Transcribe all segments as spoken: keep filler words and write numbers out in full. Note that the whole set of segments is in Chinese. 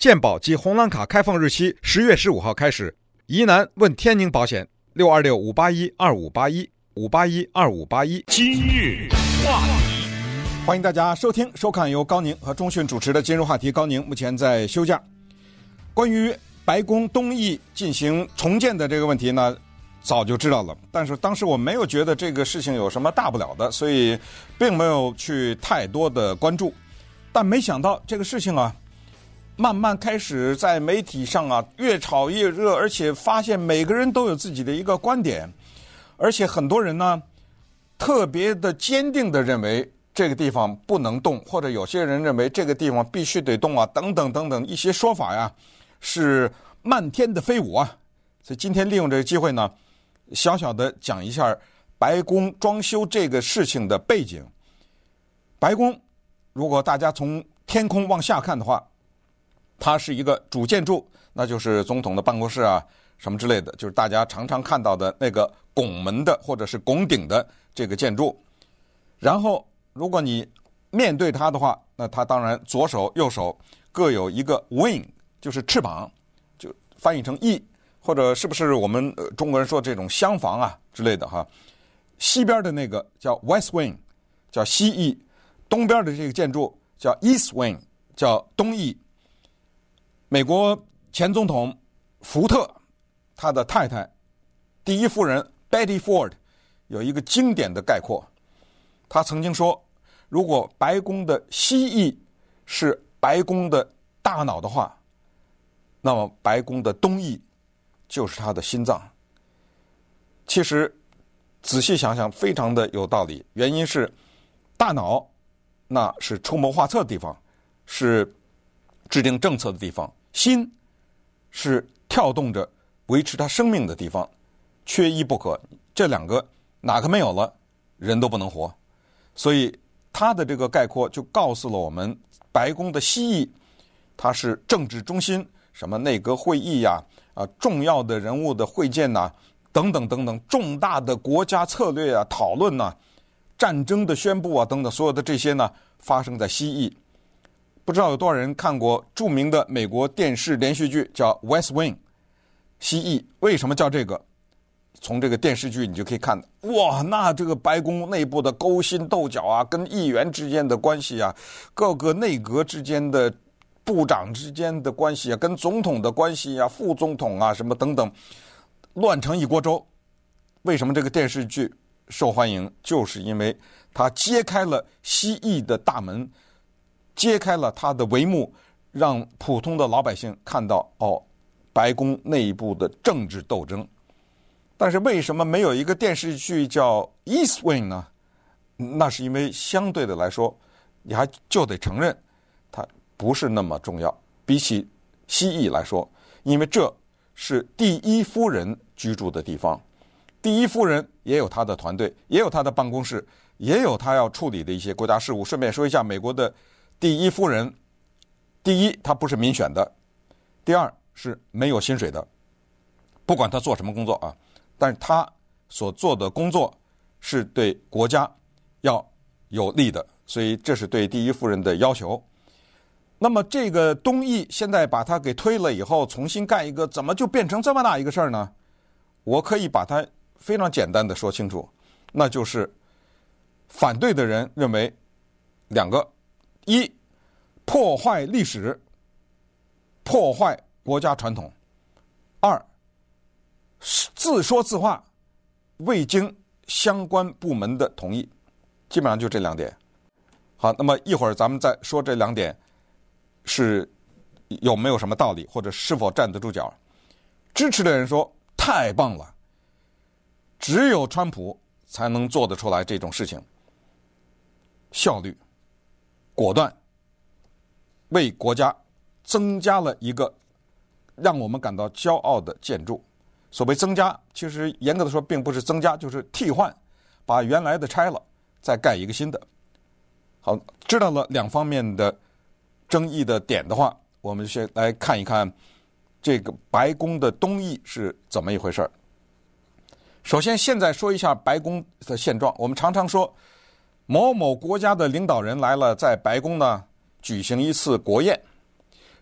健保及红蓝卡开放日期十月十五号开始。疑难问天宁保险六二六五八一二五八一五八一二五八一。 今日话题， 欢迎大家收听收看由高宁和钟迅主持的今日话题。高宁目前在休假。关于白宫东翼进行重建的这个问题呢，早就知道了，但是当时我没有觉得这个事情有什么大不了的，所以并没有去太多的关注。但没想到这个事情啊，慢慢开始在媒体上啊越炒越热，而且发现每个人都有自己的一个观点，而且很多人呢特别的坚定的认为这个地方不能动，或者有些人认为这个地方必须得动啊，等等等等一些说法呀，是漫天的飞舞啊。所以今天利用这个机会呢，小小的讲一下白宫装修这个事情的背景。白宫如果大家从天空往下看的话，它是一个主建筑，那就是总统的办公室啊什么之类的，就是大家常常看到的那个拱门的或者是拱顶的这个建筑。然后如果你面对它的话，那它当然左手右手各有一个 wing， 就是翅膀，就翻译成翼，或者是不是我们中国人说这种厢房啊之类的哈。西边的那个叫 West Wing， 叫西翼，东边的这个建筑叫 East Wing， 叫东翼。美国前总统福特他的太太第一夫人 Betty Ford 有一个经典的概括，他曾经说，如果白宫的西翼是白宫的大脑的话，那么白宫的东翼就是他的心脏。其实仔细想想非常的有道理，原因是大脑那是出谋划策的地方，是制定政策的地方，心是跳动着维持他生命的地方，缺一不可，这两个哪个没有了，人都不能活。所以他的这个概括就告诉了我们，白宫的西翼它是政治中心，什么内阁会议呀、啊、重要的人物的会见呐、啊，等等等等，重大的国家策略啊讨论呐、啊，战争的宣布啊等等，所有的这些呢发生在西翼。不知道有多少人看过著名的美国电视连续剧叫 West Wing， 西翼。为什么叫这个？从这个电视剧你就可以看，哇，那这个白宫内部的勾心斗角啊，跟议员之间的关系啊，各个内阁之间的部长之间的关系啊，跟总统的关系啊，副总统啊什么等等，乱成一锅粥。为什么这个电视剧受欢迎？就是因为它揭开了西翼的大门，揭开了它的帷幕，让普通的老百姓看到，哦，白宫内部的政治斗争。但是为什么没有一个电视剧叫 East Wing 呢？那是因为相对的来说，你还就得承认它不是那么重要，比起西翼来说，因为这是第一夫人居住的地方，第一夫人也有她的团队，也有她的办公室，也有她要处理的一些国家事务。顺便说一下，美国的第一夫人，第一她不是民选的，第二是没有薪水的，不管她做什么工作啊，但是她所做的工作是对国家要有利的，所以这是对第一夫人的要求。那么这个东翼现在把它给推了以后，重新盖一个，怎么就变成这么大一个事儿呢？我可以把它非常简单的说清楚，那就是反对的人认为两个：一，破坏历史，破坏国家传统；二，自说自话，未经相关部门的同意。基本上就这两点。好，那么一会儿咱们再说这两点是有没有什么道理，或者是否站得住脚。支持的人说太棒了，只有川普才能做得出来这种事情，效率果断，为国家增加了一个让我们感到骄傲的建筑。所谓增加，其实严格的说并不是增加，就是替换，把原来的拆了再盖一个新的。好，知道了两方面的争议的点的话，我们先来看一看这个白宫的东翼是怎么一回事。首先现在说一下白宫的现状。我们常常说某某国家的领导人来了，在白宫呢举行一次国宴，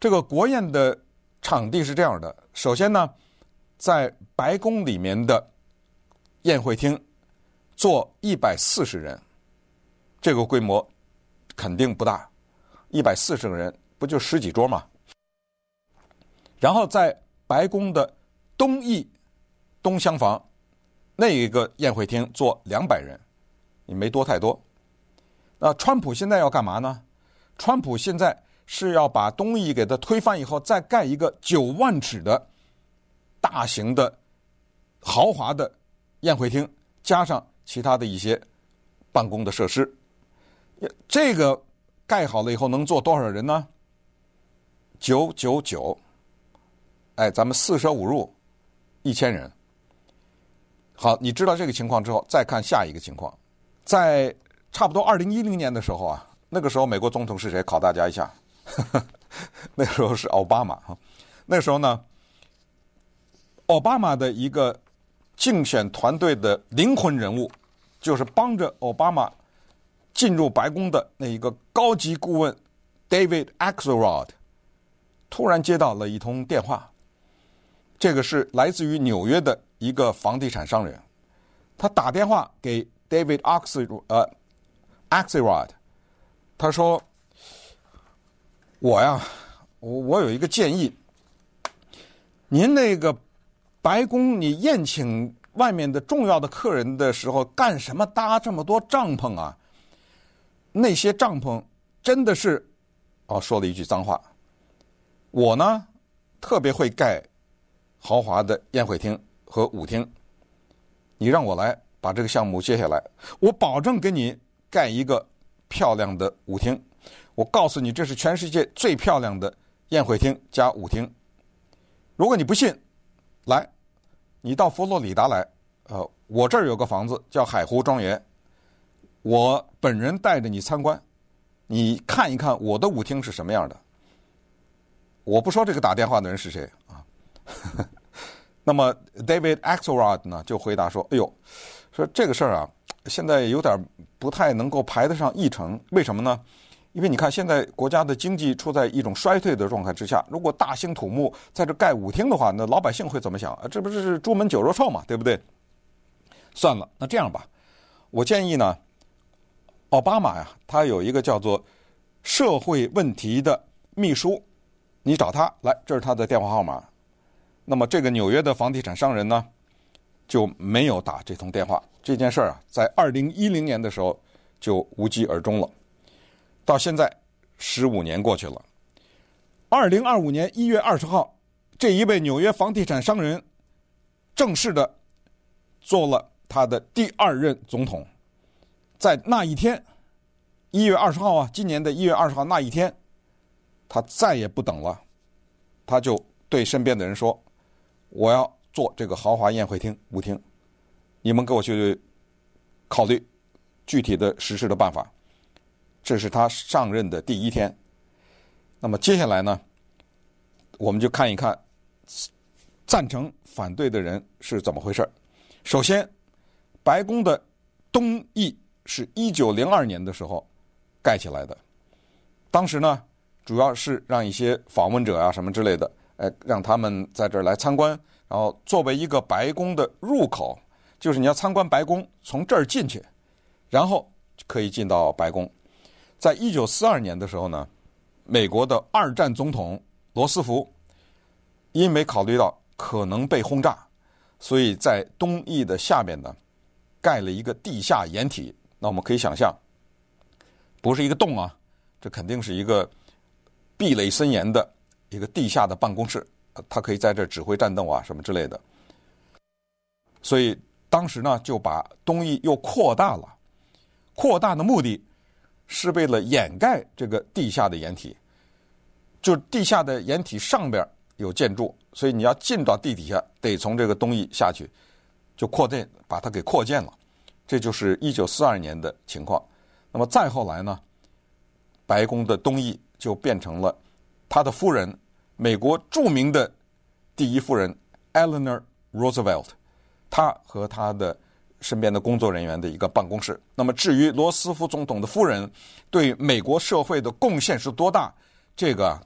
这个国宴的场地是这样的，首先呢，在白宫里面的宴会厅坐一百四十人，这个规模肯定不大，一百四十个人不就十几桌吗？然后在白宫的东翼东厢房那一个宴会厅坐两百人，也没多太多。那川普现在要干嘛呢？川普现在是要把东翼给它推翻以后，再盖一个九万尺的大型的豪华的宴会厅，加上其他的一些办公的设施。这个盖好了以后能坐多少人呢？九九九，哎，咱们四舍五入一千人。好，你知道这个情况之后，再看下一个情况。在差不多二零一零年的时候啊，那个时候美国总统是谁？考大家一下。那个时候是奥巴马。那个时候呢，奥巴马的一个竞选团队的灵魂人物，就是帮着奥巴马进入白宫的那一个高级顾问 David Axelrod， 突然接到了一通电话。这个是来自于纽约的一个房地产商人，他打电话给 David Axel 呃 Axelrod， 他说：“我呀，我我有一个建议，您那个白宫你宴请外面的重要的客人的时候，干什么搭这么多帐篷啊？那些帐篷真的是……哦，说了一句脏话。我呢，特别会盖豪华的宴会厅和舞厅，你让我来把这个项目接下来，我保证给你盖一个漂亮的舞厅。我告诉你，这是全世界最漂亮的宴会厅加舞厅。如果你不信，来，你到佛罗里达来，呃，我这儿有个房子叫海湖庄园，我本人带着你参观，你看一看我的舞厅是什么样的。我不说这个打电话的人是谁啊。那么 David Axelrod 呢就回答说：“哎呦，说这个事儿啊，现在有点不太能够排得上议程。为什么呢？因为你看现在国家的经济处在一种衰退的状态之下，如果大兴土木在这盖舞厅的话，那老百姓会怎么想啊？这不是朱门酒肉臭嘛，对不对？算了，那这样吧，我建议呢，奥巴马呀，他有一个叫做社会问题的秘书，你找他来，这是他的电话号码。那么这个纽约的房地产商人呢，就没有打这通电话。这件事儿啊，在二零一零年的时候就无疾而终了。到现在十五年过去了，二零二五年一月二十号，这一位纽约房地产商人正式的做了他的第二任总统。在那一天，一月二十号啊，今年的一月二十号那一天，他再也不等了，他就对身边的人说：“我要做这个豪华宴会厅、舞厅，你们给我去考虑具体的实施的办法。”这是他上任的第一天。那么接下来呢，我们就看一看赞成反对的人是怎么回事。首先，白宫的东翼是一九零二年的时候盖起来的，当时呢，主要是让一些访问者啊什么之类的，哎，让他们在这儿来参观，然后作为一个白宫的入口，就是你要参观白宫，从这儿进去，然后可以进到白宫。在一九四二年的时候呢，美国的二战总统罗斯福因为考虑到可能被轰炸，所以在东翼的下面呢盖了一个地下掩体。那我们可以想象，不是一个洞啊，这肯定是一个壁垒森严的一个地下的办公室，他可以在这指挥战斗啊什么之类的。所以当时呢就把东翼又扩大了，扩大的目的是为了掩盖这个地下的掩体，就地下的掩体上边有建筑，所以你要进到地底下得从这个东翼下去，就扩建，把它给扩建了。这就是一九四二年的情况。那么再后来呢，白宫的东翼就变成了他的夫人，美国著名的第一夫人 Eleanor Roosevelt， 他和他的身边的工作人员的一个办公室。那么至于罗斯福总统的夫人对美国社会的贡献是多大，这个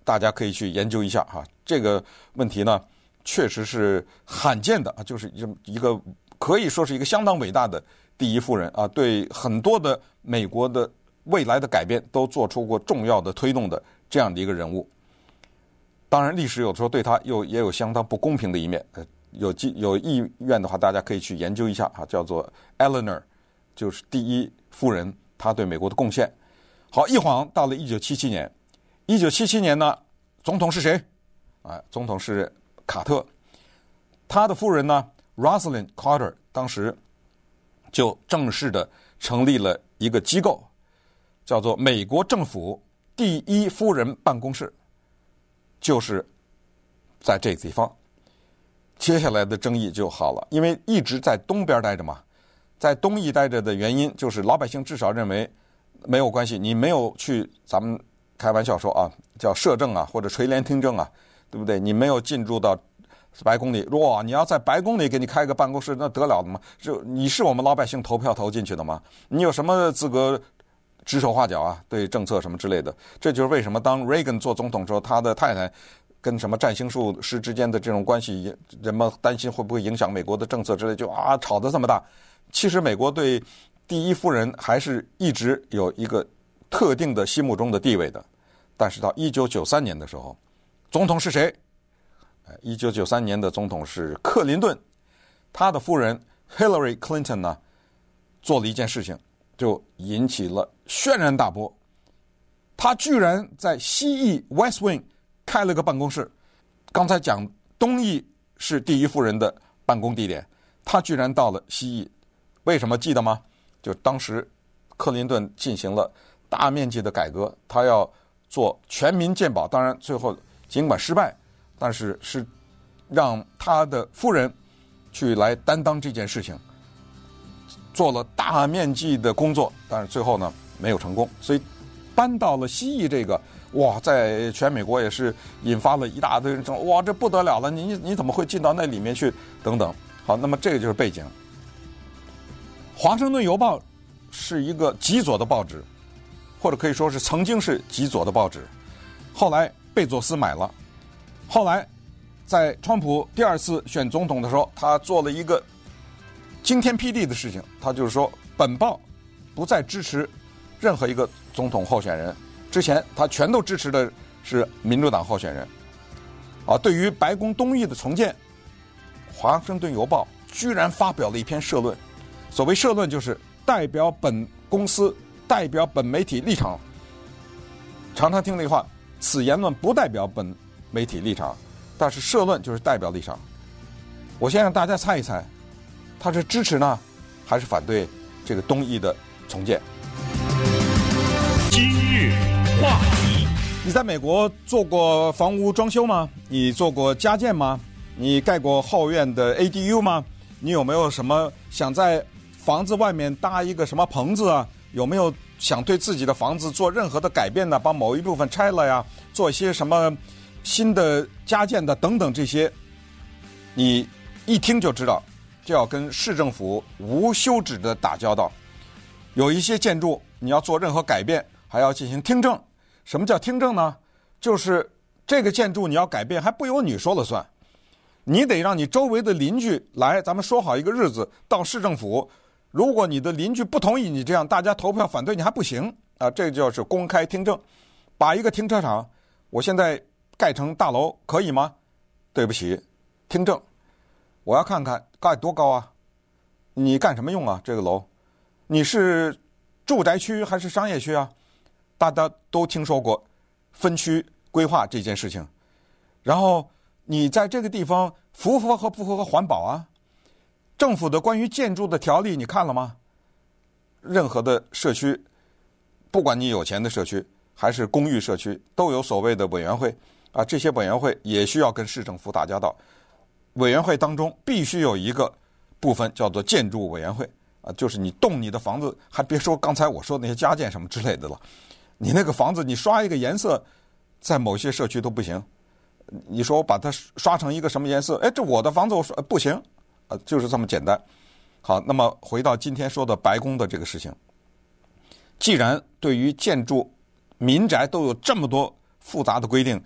大家可以去研究一下哈。这个问题呢，确实是罕见的啊，就是一个可以说是一个相当伟大的第一夫人啊，对很多的美国的未来的改变都做出过重要的推动的这样的一个人物。当然，历史有的时候对他又也有相当不公平的一面。呃，有有意愿的话，大家可以去研究一下啊，叫做 Eleanor， 就是第一夫人，她对美国的贡献。好，一晃到了一九七七年，一九七七年呢，总统是谁？啊，总统是卡特。他的夫人呢 ，Rosalynn Carter， 当时就正式的成立了一个机构，叫做美国政府第一夫人办公室。就是在这个地方，接下来的争议就好了，因为一直在东边待着嘛，在东翼待着的原因就是老百姓至少认为没有关系，你没有去，咱们开玩笑说啊，叫摄政啊或者垂帘听政啊，对不对？你没有进入到白宫里，哇，你要在白宫里给你开个办公室，那得了的吗？就你是我们老百姓投票投进去的吗？你有什么资格指手画脚啊，对政策什么之类的？这就是为什么当 Reagan 做总统之后，他的太太跟什么占星术师之间的这种关系，人们担心会不会影响美国的政策之类，就啊吵得这么大。其实美国对第一夫人还是一直有一个特定的心目中的地位的。但是到一九九三年的时候，总统是谁？一九九三年的总统是克林顿，他的夫人 Hillary Clinton 呢，做了一件事情，就引起了轩然大波。他居然在西翼 West Wing 开了个办公室。刚才讲东翼是第一夫人的办公地点，他居然到了西翼。为什么记得吗？就当时克林顿进行了大面积的改革，他要做全民健保，当然最后尽管失败，但是是让他的夫人去来担当这件事情，做了大面积的工作，但是最后呢没有成功，所以搬到了西翼这个，哇，在全美国也是引发了一大堆人说，哇，这不得了了，你你怎么会进到那里面去？等等。好，那么这个就是背景。华盛顿邮报是一个极左的报纸，或者可以说是曾经是极左的报纸，后来贝佐斯买了。后来在川普第二次选总统的时候，他做了一个惊天霹雳的事情，他就是说本报不再支持任何一个总统候选人，之前他全都支持的是民主党候选人。啊，对于白宫东翼的重建，华盛顿邮报居然发表了一篇社论。所谓社论就是代表本公司、代表本媒体立场。常常听那句话，此言论不代表本媒体立场，但是社论就是代表立场。我先让大家猜一猜，他是支持呢，还是反对这个东翼的重建？ 今日话题。 你在美国做过房屋装修吗？你做过家建吗？你盖过后院的 A D U 吗？你有没有什么想在房子外面搭一个什么棚子啊？有没有想对自己的房子做任何的改变呢？把某一部分拆了呀，做一些什么新的加建的等等这些，你一听就知道，就要跟市政府无休止的打交道。有一些建筑你要做任何改变，还要进行听证。什么叫听证呢？就是这个建筑你要改变，还不由你说了算，你得让你周围的邻居来，咱们说好一个日子到市政府。如果你的邻居不同意你这样，大家投票反对你还不行啊！这就是公开听证。把一个停车场，我现在盖成大楼可以吗？对不起，听证，我要看看盖多高啊？你干什么用啊？这个楼，你是住宅区还是商业区啊？大家都听说过分区规划这件事情，然后你在这个地方符合和不符合环保啊？政府的关于建筑的条例你看了吗？任何的社区，不管你有钱的社区还是公寓社区，都有所谓的委员会啊，这些委员会也需要跟市政府打交道。委员会当中必须有一个部分叫做建筑委员会啊，就是你动你的房子，还别说刚才我说的那些加建什么之类的了，你那个房子你刷一个颜色，在某些社区都不行。你说我把它刷成一个什么颜色？哎，这我的房子我说不行。呃，就是这么简单。好，那么回到今天说的白宫的这个事情，既然对于建筑、民宅都有这么多复杂的规定，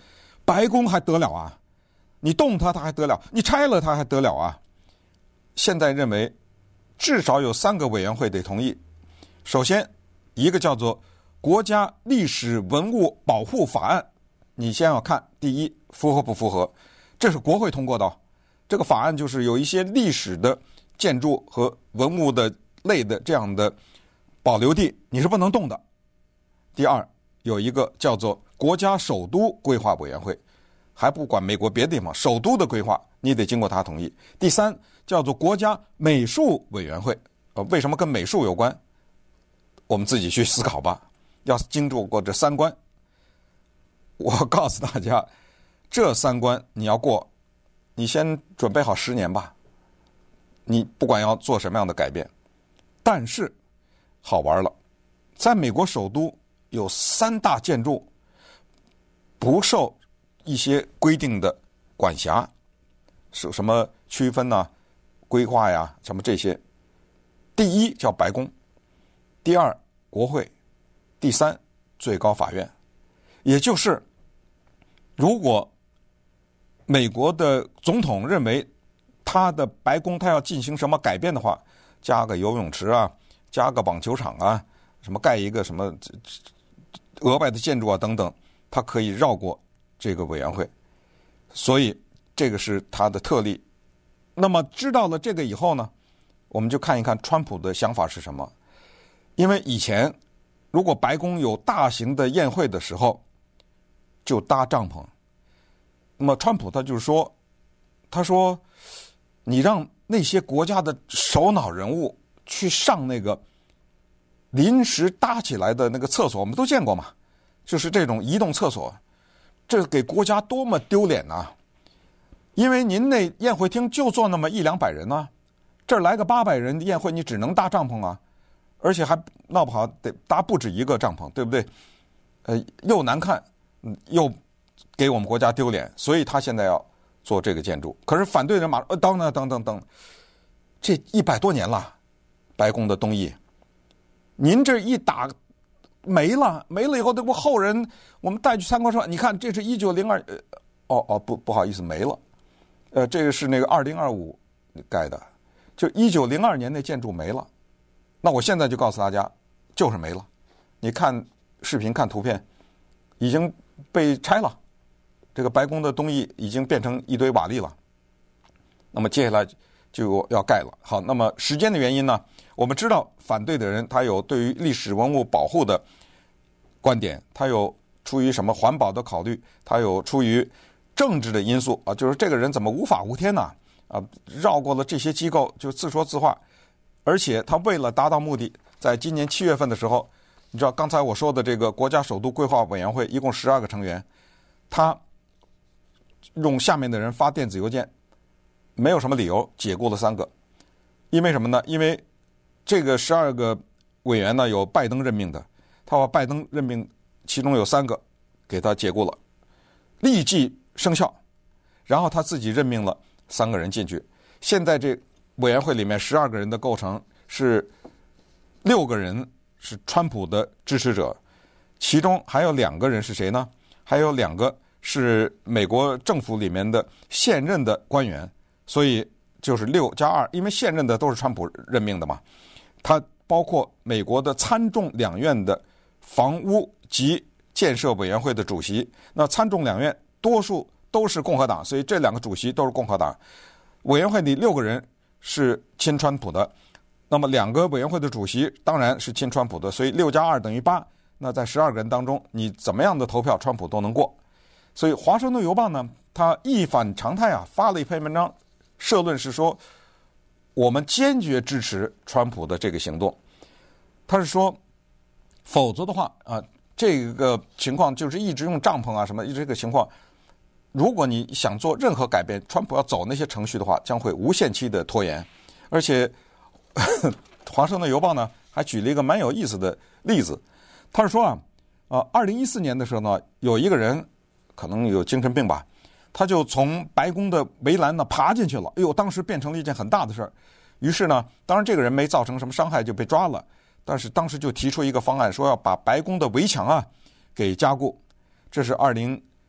白宫还得了啊？你动它它还得了？你拆了它还得了啊？现在认为至少有三个委员会得同意。首先，一个叫做国家历史文物保护法案，你先要看第一符合不符合，这是国会通过的。这个法案就是有一些历史的建筑和文物的类的这样的保留地，你是不能动的。第二，有一个叫做国家首都规划委员会，还不管美国别的地方，首都的规划你得经过他同意。第三，叫做国家美术委员会，呃，为什么跟美术有关？我们自己去思考吧。要经过这三关，我告诉大家，这三关你要过，你先准备好十年吧。你不管要做什么样的改变，但是好玩了，在美国首都有三大建筑不受一些规定的管辖，是什么区分呢、啊？规划呀，什么这些。第一叫白宫，第二国会，第三最高法院。也就是如果美国的总统认为他的白宫他要进行什么改变的话，加个游泳池啊，加个网球场啊，什么盖一个什么额外的建筑啊等等，他可以绕过这个委员会。所以这个是他的特例。那么知道了这个以后呢，我们就看一看川普的想法是什么。因为以前如果白宫有大型的宴会的时候就搭帐篷，那么川普他就是说，他说你让那些国家的首脑人物去上那个临时搭起来的那个厕所，我们都见过嘛，就是这种移动厕所，这给国家多么丢脸啊！因为您那宴会厅就坐那么一两百人啊，这儿来个八百人的宴会，你只能搭帐篷啊，而且还闹不好得搭不止一个帐篷，对不对？呃，又难看，又给我们国家丢脸，所以他现在要做这个建筑。可是反对人马上呃等等等等等，这一百多年了，白宫的东翼，您这一打没了，没了以后，这不后人我们带去参观说，你看这是一九零二，哦哦不不好意思没了。呃，这个是那个二零二五盖的，就一九零二年那建筑没了。那我现在就告诉大家，就是没了。你看视频看图片，已经被拆了。这个白宫的东翼已经变成一堆瓦砾了。那么接下来就要盖了。好，那么时间的原因呢？我们知道反对的人他有对于历史文物保护的观点，他有出于什么环保的考虑，他有出于政治的因素啊，就是这个人怎么无法无天呢？啊，绕过了这些机构就自说自话，而且他为了达到目的，在今年七月份的时候，你知道刚才我说的这个国家首都规划委员会一共十二个成员，他用下面的人发电子邮件，没有什么理由解雇了三个，因为什么呢？因为这个十二个委员呢有拜登任命的，他把拜登任命其中有三个给他解雇了，立即生效，然后他自己任命了三个人进去。现在这委员会里面十二个人的构成是六个人是川普的支持者，其中还有两个人是谁呢？还有两个是美国政府里面的现任的官员，所以就是六加二，因为现任的都是川普任命的嘛。他包括美国的参众两院的房屋及建设委员会的主席，那参众两院多数都是共和党，所以这两个主席都是共和党。委员会里六个人是亲川普的，那么两个委员会的主席当然是亲川普的，所以六加二等于八。那在十二个人当中，你怎么样的投票，川普都能过。所以《华盛顿邮报》呢，他一反常态啊，发了一篇文章，社论是说，我们坚决支持川普的这个行动。他是说，否则的话啊，这个情况就是一直用帐篷啊什么，这个情况，如果你想做任何改变，川普要走那些程序的话，将会无限期的拖延。而且，《华盛顿邮报》呢还举了一个蛮有意思的例子，他是说啊，呃，二零一四年的时候呢，有一个人可能有精神病吧，他就从白宫的围栏呢爬进去了，哎呦，当时变成了一件很大的事儿。于是呢，当然这个人没造成什么伤害就被抓了，但是当时就提出一个方案，说要把白宫的围墙啊给加固。这是二零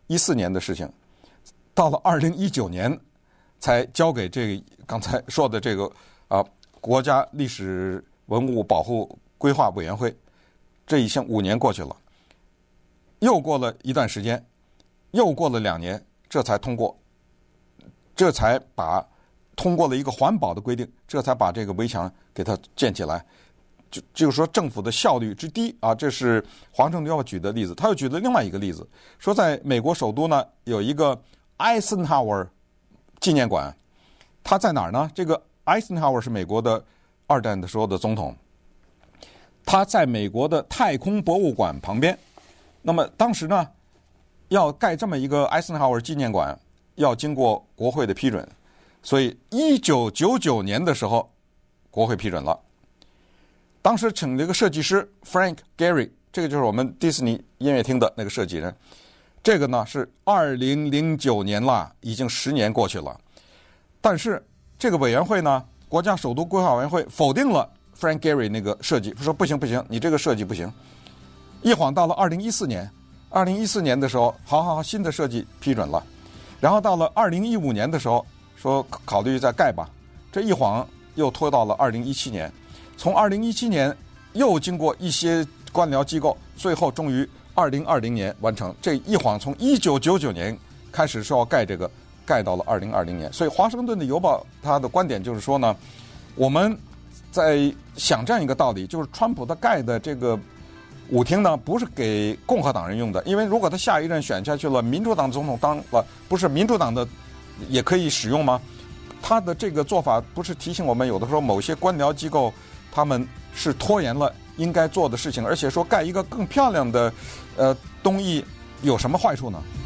一四年的事情，到了二零一九年才交给这个刚才说的这个啊、呃、国家历史文物保护规划委员会。这已经五年过去了，又过了一段时间，又过了两年，这才通过，这才把通过了一个环保的规定，这才把这个围墙给它建起来。就就是说政府的效率之低啊，这是黄正要举的例子。他又举了另外一个例子，说在美国首都呢有一个 Eisenhower 纪念馆，它在哪儿呢？这个 Eisenhower 是美国的二战的时候的总统。他在美国的太空博物馆旁边，那么当时呢，要盖这么一个艾森豪威尔纪念馆，要经过国会的批准，所以一九九九年的时候，国会批准了。当时请了一个设计师 Frank Gehry， 这个就是我们迪士尼音乐厅的那个设计人。这个呢是二零零九年了，已经十年过去了。但是这个委员会呢，国家首都规划委员会否定了Frank Gehry 那个设计，说不行不行，你这个设计不行。一晃到了二零一四年，二零一四年的时候，好好好，新的设计批准了。然后到了二零一五年的时候，说考虑再盖吧。这一晃又拖到了二零一七年，从二零一七年又经过一些官僚机构，最后终于二零二零年完成。这一晃从一九九九年开始说要盖这个，盖到了二零二零年。所以华盛顿的邮报他的观点就是说呢，我们在想这样一个道理，就是川普他盖的这个舞厅呢，不是给共和党人用的，因为如果他下一任选下去了，民主党总统当了，不是民主党的也可以使用吗？他的这个做法不是提醒我们，有的时候某些官僚机构他们是拖延了应该做的事情，而且说盖一个更漂亮的呃东翼有什么坏处呢？